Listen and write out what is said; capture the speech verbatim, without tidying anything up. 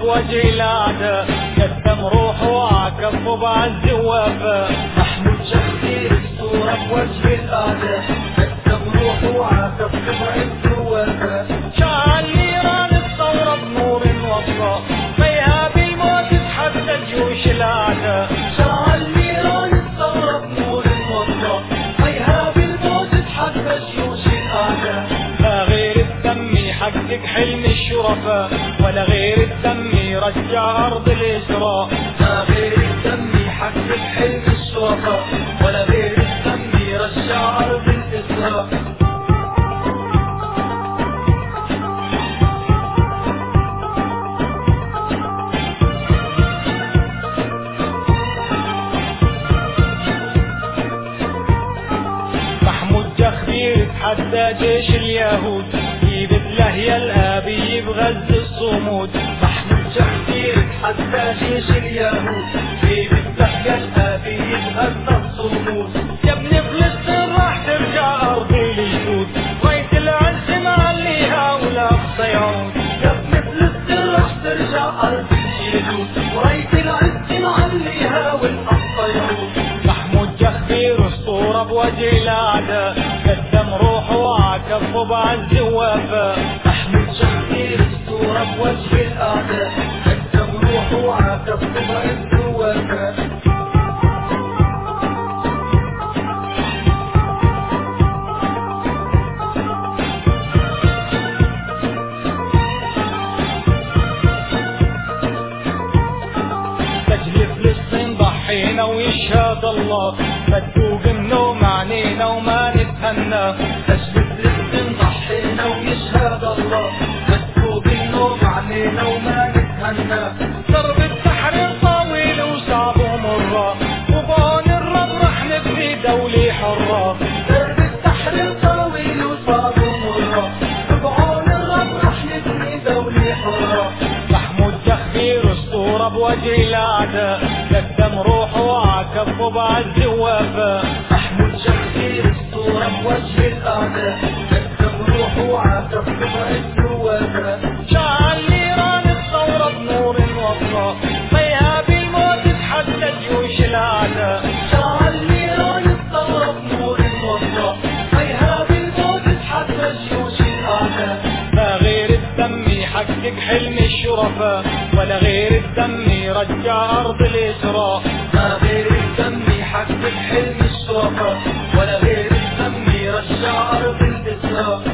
بوجه الأعداء، قدم روحه وعكف بعز ووفاء. محمود شخصير أسطورة بوجه الأعداء، قدم روحه وعكف بعز ووفاء. شعل نيران الثورة بنور وضاء، فيها بالموت تحدى جيوش الأعداء. شعل نيران الثورة بنور وضاء، فيها بالموت تحدى جيوش الأعداء. لا غير الدم يحقق حلم الشرفاء، ولا غير الدم يرجع أرض الإسراء. لا غير الدم يحقق حلم الشرفاء، ولا غير الدم يرجع أرض الإسراء. محمود جخبير تحدى جيش اليهود، يبت لهيا الآبي بغز الصمود. محمود جخبير تحدى جيش اليهود، يبت لهيا الآبي بغز الصمود. يا ابن فلسطين راح ترجع أرض الجدود، راية العز معليها والأقصى يعود. يا ابن فلسطين راح ترجع أرض الجدود، وراية العز معليها والأقصى يعود. محمود جخبير أسطورة بوجه الأعداء، قدم روحه وعكف بعز ووفاء. محمود شخصير أسطورة بوجه الأعداء، قدم روحه وعكف بعز ووفاء. لأجل فلسطين ضحينا ويشهد الله، مدوق النوم عنينا وما نتهنى. لأجل فلسطين ضحينا ويشهد الله، مدوق النوم علينا وما نتهنى. درب التحرير طويل وصعب ومرة، وبعون الرب رح نبني دولة حرة. درب التحرير طويل وصعب ومرة، وبعون الرب رح نبني دولة حرة. محمود جخبير أسطورة بوجه الأعداء، قدم روحه وعكف بعز ووفاء. محمود شخصير أسطورة بوجه الأعداء، قدم روحه وعكف بعز ووفاء. شعل نيران الثورة بنور وضاء، فيها بالموت تحدى جيوش الأعداء. شعل نيران الثورة بنور وضاء، فيها بالموت تحدى جيوش الأعداء. لا غير الدم يحقق حلم الشرفاء، ولا غير الدم يرجع أرض الإسراء. لا غير الدم يحقق حلم الشرفاء، ولا غير الدم يرجع أرض الإسراء.